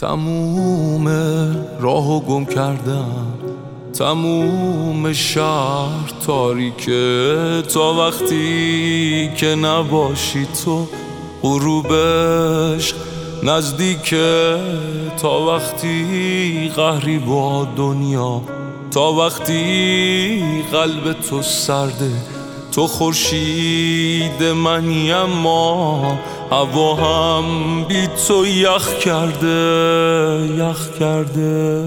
تموم راهو گم کردم، تموم شهر تاریکه، تا وقتی که نباشی تو غروبش نزدیکه، تا وقتی قهری با دنیا، تا وقتی قلب تو سرده، تو خورشید منی اما هوا هم بی تو یخ کرده، یخ کرده.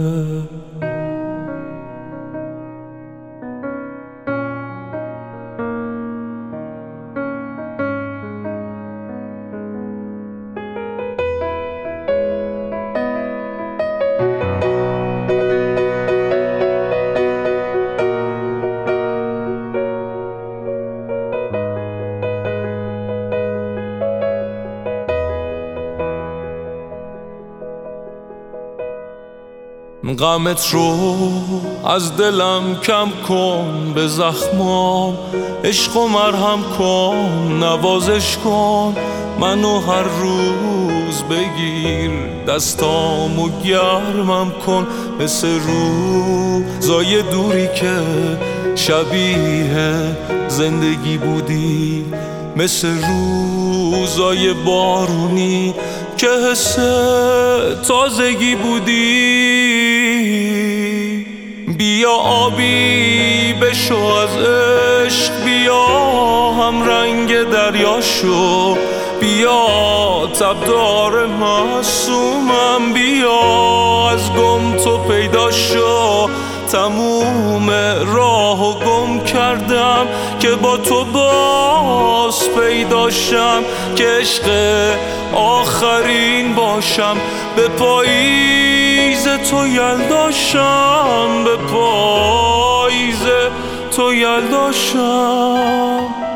غمت رو از دلم کم کن، به زخمام عشق و مرهم کن، نوازش کن منو هر روز بگیر، دستامو گرمم کن، مثل روزای دوری که شبیه زندگی بودی، مثل روزای بارونی که حس تازگی بودی. بیا آبی بشو از عشق، بیا هم رنگ دریا شو، بیا تبدار معصومم، بیا از گم تو پیدا شو. تموم راهو گم کردم که با تو باز پیداشم، که عشق آخرین باشم، به پاییز تو یلداشم، به پاییز تو یلداشم.